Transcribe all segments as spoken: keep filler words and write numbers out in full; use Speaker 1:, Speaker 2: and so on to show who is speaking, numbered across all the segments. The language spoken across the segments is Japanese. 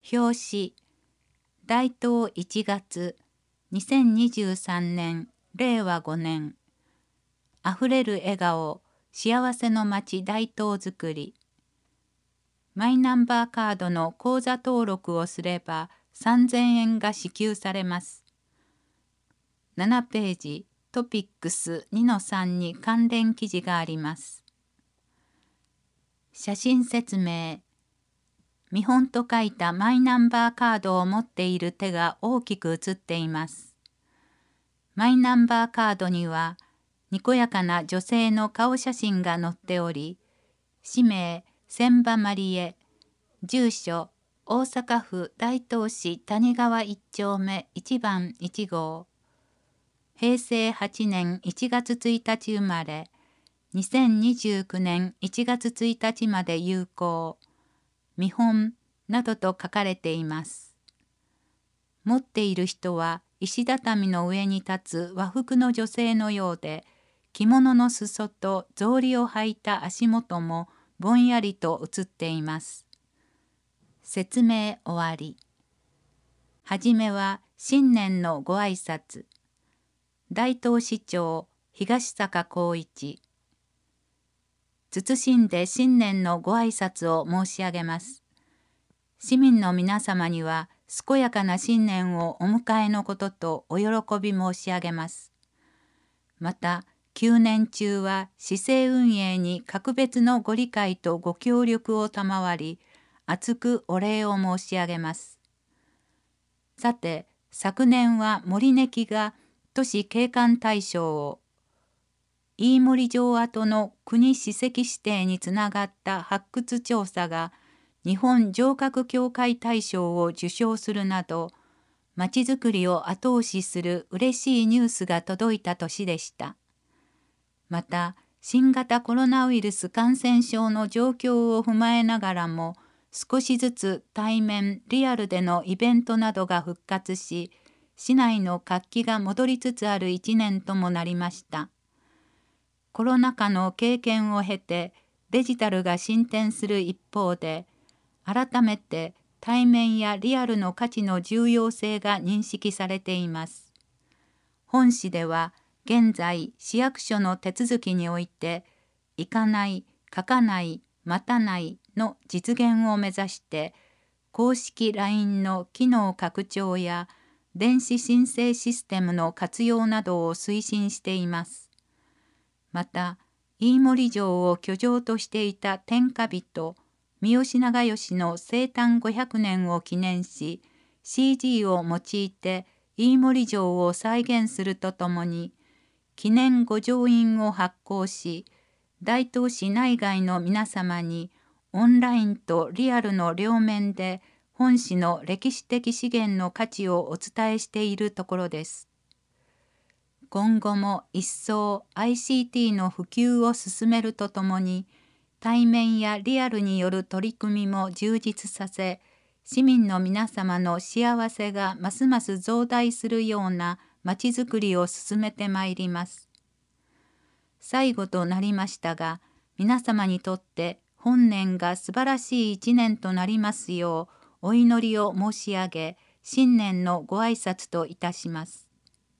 Speaker 1: 表紙大東いちがつにせんにじゅうさんねんれいわごねんあふれる笑顔幸せの街大東づくりマイナンバーカードの口座登録をすればさんぜんえんが支給されます。ななページトピックス にのさん に関連記事があります。写真説明見本と書いたマイナンバーカードを持っている手が大きく写っています。マイナンバーカードにはにこやかな女性の顔写真が載っており、氏名千葉まりえ、住所大阪府大東市谷川いっ丁目いちばんいち号、へいせいはちねんいちがつついたち生まれ、にせんにじゅうきゅうねんいちがつついたちまで有効、見本などと書かれています。持っている人は石畳の上に立つ和服の女性のようで、着物の裾と草履を履いた足元もぼんやりと映っています。説明終わり。はじめは新年のご挨拶。大東市長東坂浩一。謹んで新年のご挨拶を申し上げます。市民の皆様には健やかな新年をお迎えのこととお喜び申し上げます。また、きゅうねん中は市政運営に格別のご理解とご協力を賜り、厚くお礼を申し上げます。さて、昨年は森根木が都市景観大賞を、飯森城跡の国史跡指定につながった発掘調査が日本城郭協会大賞を受賞するなど、まちづくりを後押しする嬉しいニュースが届いた年でした。また、新型コロナウイルス感染症の状況を踏まえながらも、少しずつ対面リアルでのイベントなどが復活し、市内の活気が戻りつつある一年ともなりました。コロナ禍の経験を経てデジタルが進展する一方で、改めて対面やリアルの価値の重要性が認識されています。本市では現在市役所の手続きにおいて、行かない、書かない、待たないの実現を目指して、公式 ライン の機能拡張や電子申請システムの活用などを推進しています。また、飯森城を居城としていた天下人、三好長慶の生誕ごひゃくねんを記念し、シージー を用いて飯森城を再現するとともに、記念御城印を発行し、大東市内外の皆様にオンラインとリアルの両面で本市の歴史的資源の価値をお伝えしているところです。今後も一層 アイシーティー の普及を進めるとともに、対面やリアルによる取り組みも充実させ、市民の皆様の幸せがますます増大するようなまちづくりを進めてまいります。最後となりましたが、皆様にとって本年が素晴らしい一年となりますようお祈りを申し上げ、新年のご挨拶といたします。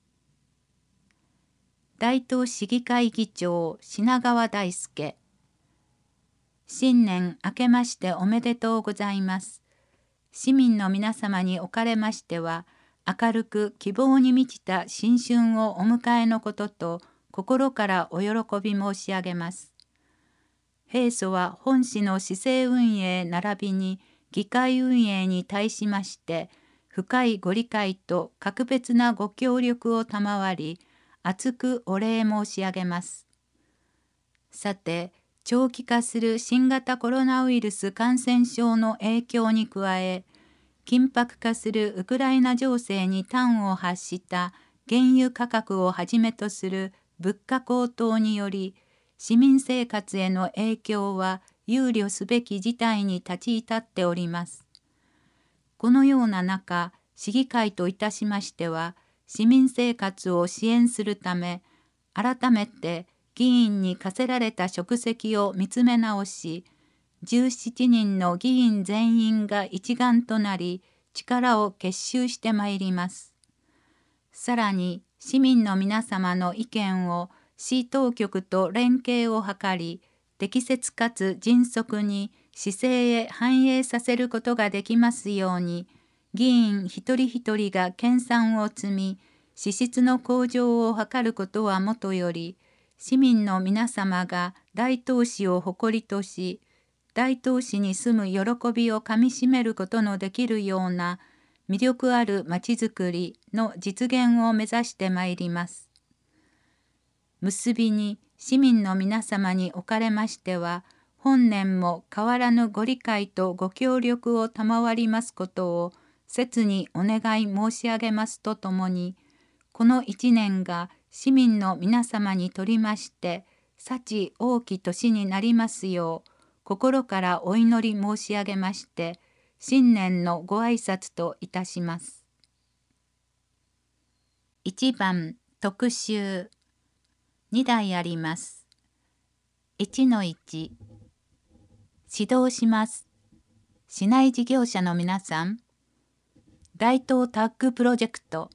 Speaker 1: 大東市議会議長品川大輔。新年明けましておめでとうございます。市民の皆様におかれましては、明るく希望に満ちた新春をお迎えのことと、心からお喜び申し上げます。平素は本市の市政運営並びに議会運営に対しまして、深いご理解と格別なご協力を賜り、厚くお礼申し上げます。さて、長期化する新型コロナウイルス感染症の影響に加え、緊迫化するウクライナ情勢に端を発した原油価格をはじめとする物価高騰により、市民生活への影響は憂慮すべき事態に立ち至っております。このような中、市議会といたしましては、市民生活を支援するため、改めて議員に課せられた職責を見つめ直し、 じゅうななにんの議員全員が一丸となり力を結集してまいります。さらに市民の皆様の意見を市当局と連携を図り、適切かつ迅速に市政へ反映させることができますように、議員一人一人が研鑽を積み、資質の向上を図ることはもとより、市民の皆様が大東市を誇りとし、大東市に住む喜びをかみしめることのできるような魅力あるまちづくりの実現を目指してまいります。結びに市民の皆様におかれましては、本年も変わらぬご理解とご協力を賜りますことを切にお願い申し上げますとともに、この一年が市民の皆様にとりまして幸多き年になりますよう心からお祈り申し上げまして、新年のご挨拶といたします。いちばん特集に題あります。いちのいち、指導します。市内事業者の皆さん、大東タッグプロジェクト。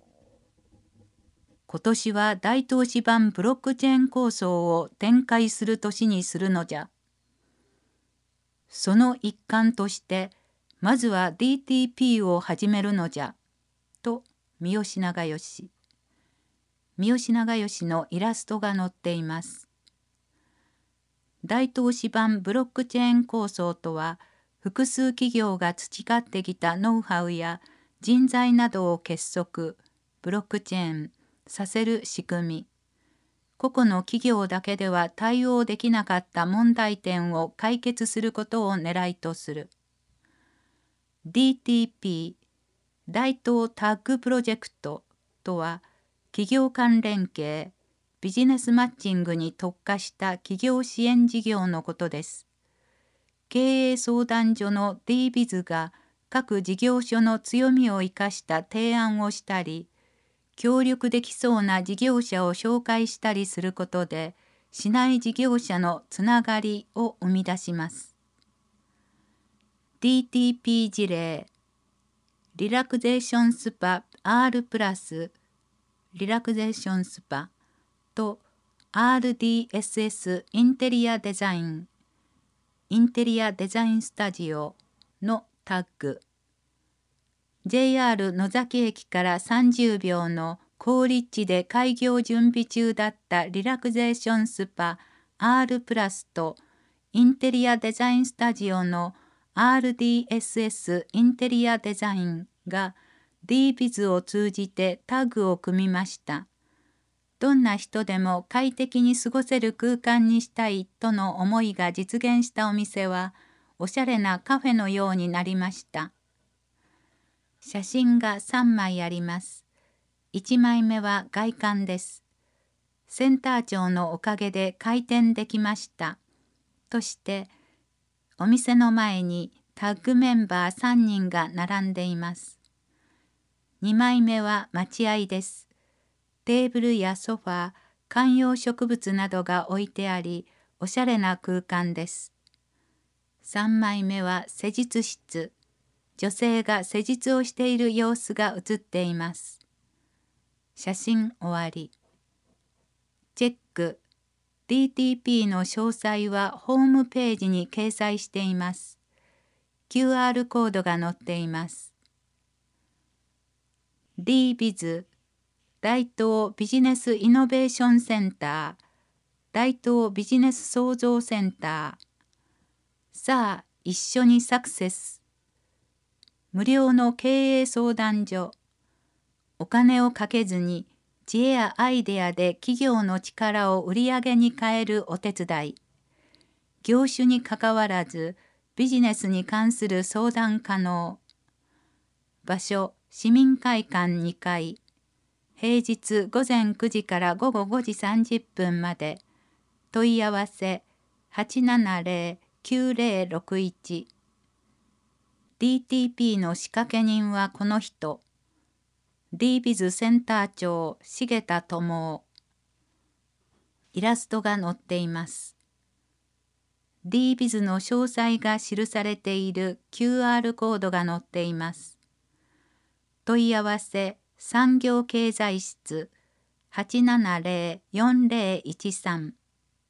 Speaker 1: 今年は大東市版ブロックチェーン構想を展開する年にするのじゃ。その一環として、まずは ディーティーピー を始めるのじゃ。と、三好長慶。三好長慶のイラストが載っています。大東市版ブロックチェーン構想とは、複数企業が培ってきたノウハウや人材などを結束、ブロックチェーンさせる仕組み。個々の企業だけでは対応できなかった問題点を解決することを狙いとする。ディーティーピー、大東タッグプロジェクトとは、企業間連携、ビジネスマッチングに特化した企業支援事業のことです。経営相談所の ディービズ が各事業所の強みを生かした提案をしたり、協力できそうな事業者を紹介したりすることで、市内事業者のつながりを生み出します。ディーティーピー 事例、リラクゼーションスパ R プラス、リラクゼーションスパと アールディーエスエス インテリアデザイン、インテリアデザインスタジオのタッグ。ジェイアール 野崎駅からさんじゅうびょうの好立地で開業準備中だったリラクゼーションスパ R プラスとインテリアデザインスタジオの アールディーエスエス インテリアデザインが ディービズ を通じてタッグを組みました。どんな人でも快適に過ごせる空間にしたいとの思いが実現したお店は、おしゃれなカフェのようになりました。写真がさんまいあります。いちまいめは外観です。センター長のおかげで開店できました。として、お店の前にタッグメンバーさんにんが並んでいます。にまいめは待合です。テーブルやソファー、観葉植物などが置いてあり、おしゃれな空間です。さんまいめは施術室。女性が施術をしている様子が写っています。写真終わり。チェック。ディーティーピー の詳細はホームページに掲載しています。キューアール コードが載っています。ディービズ 大東ビジネスイノベーションセンター、大東ビジネス創造センター。さあ、一緒にサクセス。無料の経営相談所。お金をかけずに知恵やアイデアで企業の力を売り上げに変えるお手伝い。業種にかかわらずビジネスに関する相談可能。場所、市民会館にかい。平日ごぜんくじからごごごじさんじゅっぷんまで。問い合わせはちななゼロ きゅうゼロろくいち。ディーティーピー の仕掛け人はこの人。ディービズ センター長重田智夫。イラストが載っています。 ディービズ の詳細が記されている キューアール コードが載っています。問い合わせ産業経済室 はちななゼロ よんゼロいちさん。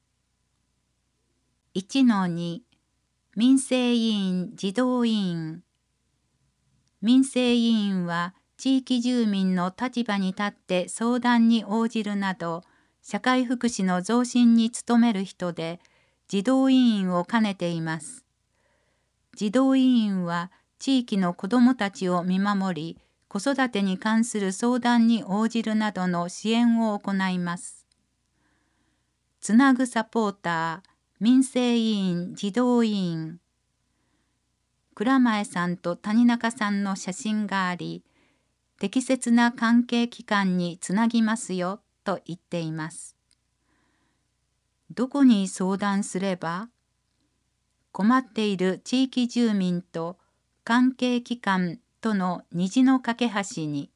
Speaker 1: いちのに 民生委員児童委員。民生委員は地域住民の立場に立って相談に応じるなど社会福祉の増進に努める人で児童委員を兼ねています。児童委員は地域の子どもたちを見守り、子育てに関する相談に応じるなどの支援を行います。つなぐサポーター、民生委員児童委員。蔵前さんと谷中さんの写真があり、適切な関係機関につなぎますよと言っています。どこに相談すれば？困っている地域住民と関係機関との虹の架け橋に。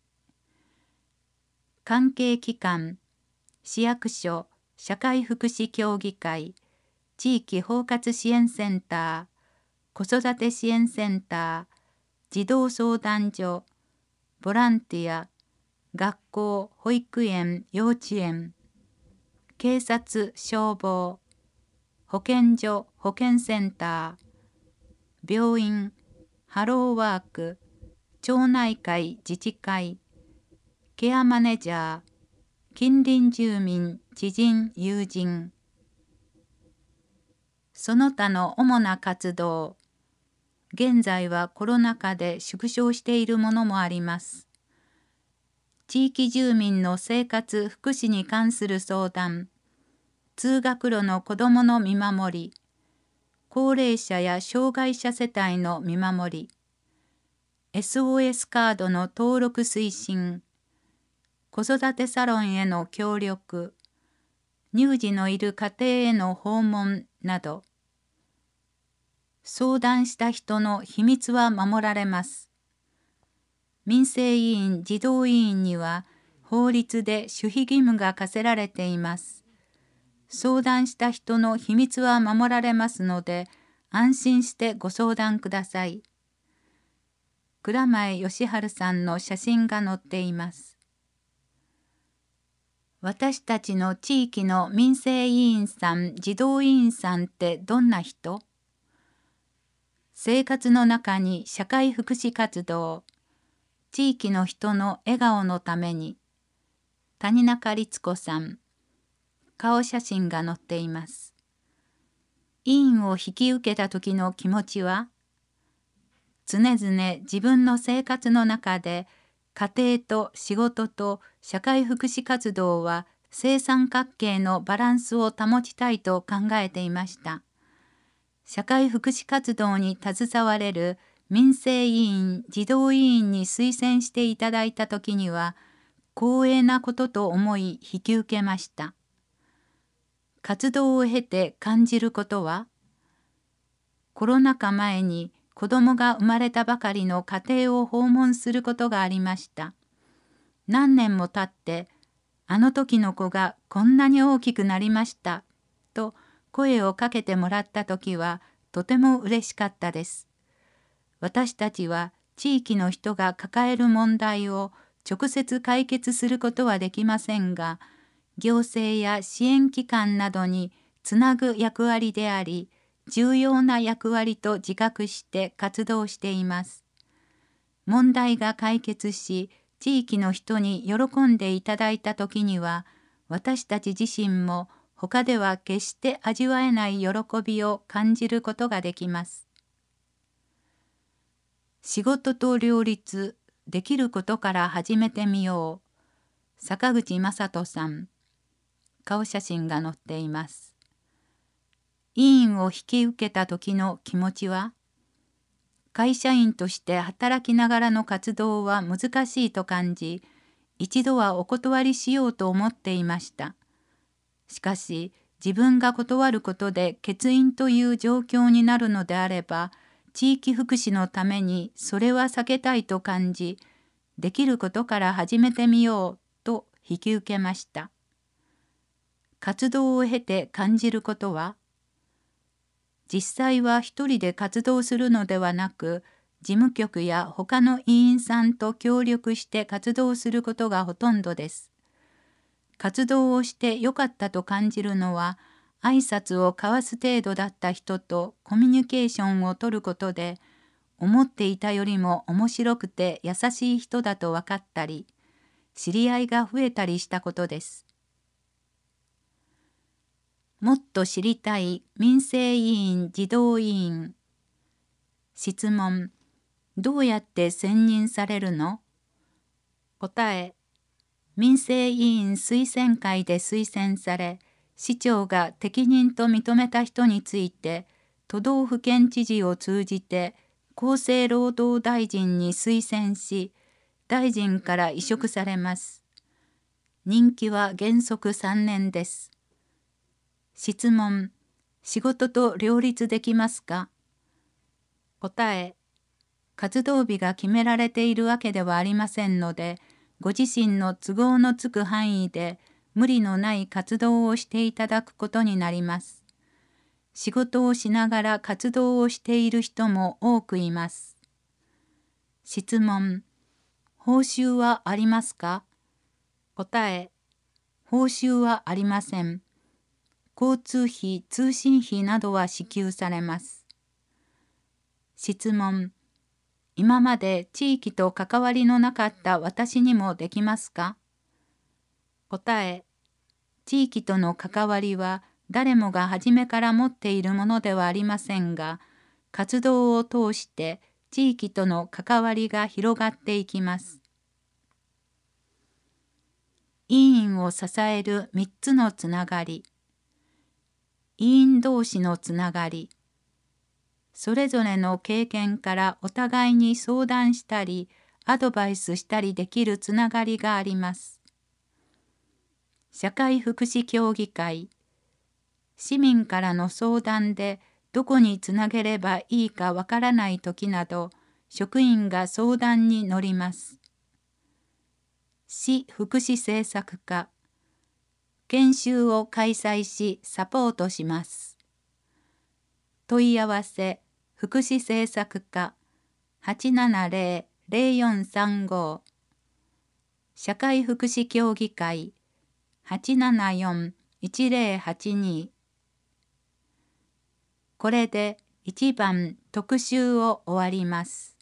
Speaker 1: 関係機関、市役所、社会福祉協議会、地域包括支援センター、子育て支援センター、児童相談所、ボランティア、学校、保育園、幼稚園、警察、消防、保健所、保健センター、病院、ハローワーク、町内会、自治会、ケアマネージャー、近隣住民、知人、友人。その他の主な活動。現在はコロナ禍で縮小しているものもあります。地域住民の生活・福祉に関する相談、通学路の子どもの見守り、高齢者や障害者世帯の見守り、エスオーエス カードの登録推進、子育てサロンへの協力、乳児のいる家庭への訪問など、相談した人の秘密は守られます。民生委員・児童委員には法律で守秘義務が課せられています。相談した人の秘密は守られますので、安心してご相談ください。蔵前義治さんの写真が載っています。私たちの地域の民生委員さん、児童委員さんってどんな人？生活の中に社会福祉活動、地域の人の笑顔のために、谷中律子さん、顔写真が載っています。委員を引き受けた時の気持ちは、常々自分の生活の中で家庭と仕事と社会福祉活動は正三角形のバランスを保ちたいと考えていました。社会福祉活動に携われる民生委員・児童委員に推薦していただいたときには、光栄なことと思い引き受けました。活動を経て感じることは、コロナ禍前に子どもが生まれたばかりの家庭を訪問することがありました。何年も経って、あの時の子がこんなに大きくなりました、と声をかけてもらった時はとても嬉しかったです。私たちは地域の人が抱える問題を直接解決することはできませんが、行政や支援機関などにつなぐ役割であり、重要な役割と自覚して活動しています。問題が解決し、地域の人に喜んでいただいたときには、私たち自身も他では決して味わえない喜びを感じることができます。仕事と両立できることから始めてみよう。坂口正人さん。顔写真が載っています。委員を引き受けた時の気持ちは、会社員として働きながらの活動は難しいと感じ、一度はお断りしようと思っていました。しかし、自分が断ることで欠員という状況になるのであれば、地域福祉のためにそれは避けたいと感じ、できることから始めてみようと引き受けました。活動を経て感じることは、 実際は一人で活動するのではなく、事務局や他の委員さんと協力して活動することがほとんどです。活動をしてよかったと感じるのは、挨拶を交わす程度だった人とコミュニケーションをとることで、思っていたよりも面白くて優しい人だと分かったり、知り合いが増えたりしたことです。もっと知りたい民生委員児童委員。質問。どうやって選任されるの？答え。民生委員推薦会で推薦され、市長が適任と認めた人について、都道府県知事を通じて厚生労働大臣に推薦し、大臣から委嘱されます。任期は原則さんねんです。質問。仕事と両立できますか？答え。活動日が決められているわけではありませんので、ご自身の都合のつく範囲で無理のない活動をしていただくことになります。仕事をしながら活動をしている人も多くいます。質問。報酬はありますか？答え。報酬はありません。交通費、通信費などは支給されます。質問。今まで地域と関わりのなかった私にもできますか？答え。地域との関わりは誰もが初めから持っているものではありませんが、活動を通して地域との関わりが広がっていきます。委員を支えるみっつのつながり。委員同士のつながり。それぞれの経験からお互いに相談したり、アドバイスしたりできるつながりがあります。社会福祉協議会。市民からの相談でどこにつなげればいいかわからないときなど、職員が相談に乗ります。市福祉政策課。研修を開催しサポートします。問い合わせ福祉政策課 はちななゼロ ゼロよんさんご 社会福祉協議会 はちななよん いちゼロはちに。これでいちばん特集を終わります。